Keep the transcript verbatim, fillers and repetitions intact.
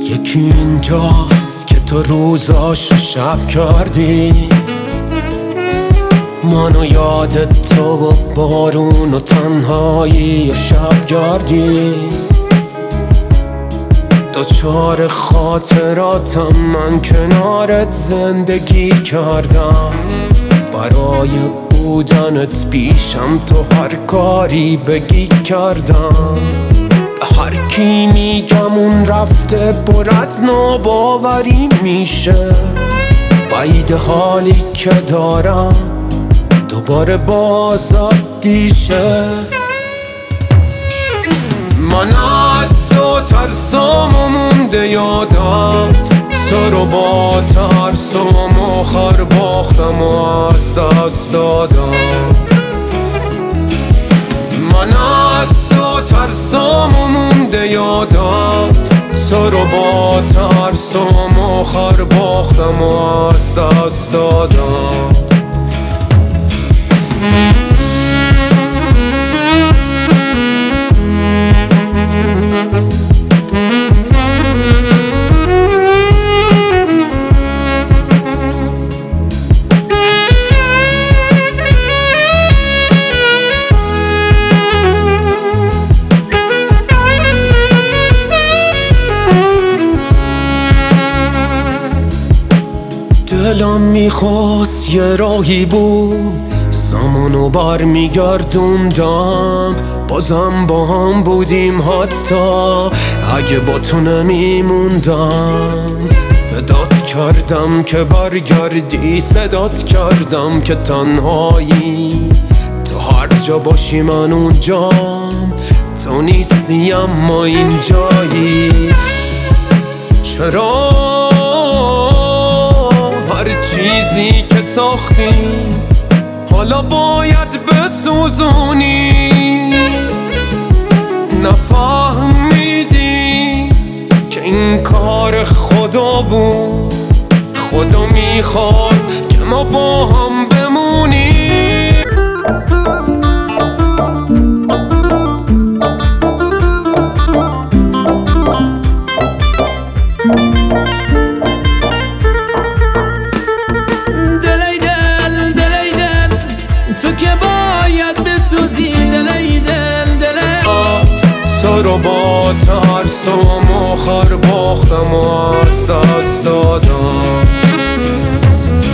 یکی اینجاست که تو روزاش رو شب کردی، منو یادت تو و بارون و تنهایی و شب گردی. دوچار خاطراتم من کنارت زندگی کردم، برای بودنت پیشم تو هر کاری بگی کردم. به هر کی میگم اون رفته پر از ناباوری میشه، بعید حالی که دارم دوباره باز عادیشه. من از تو ترسام و مونده یادم، تو رو با ترسام آخر باختم و از دست دادم. من از تو ترسام و مونده یادم، تو رو با ترسام آخر باختم و از دست دادم. دلم میخواست یه راهی بود، زمانو بر میگردوندم، بازم با هم بودیم حتی اگه با تو نمیموندم. صدات کردم که برگردی، صدات کردم که تنهایی، تو هر جا باشی من اونجام، تو نیستی اما اینجایی. چرا هر چیزی که ساختیم حالا باید بسوزونی؟ نفهمیدی که این کار خدا بود، خدا میخواست که ما با هم بمونیم. تو رو با ترسام آخر باختم و از دست دادم.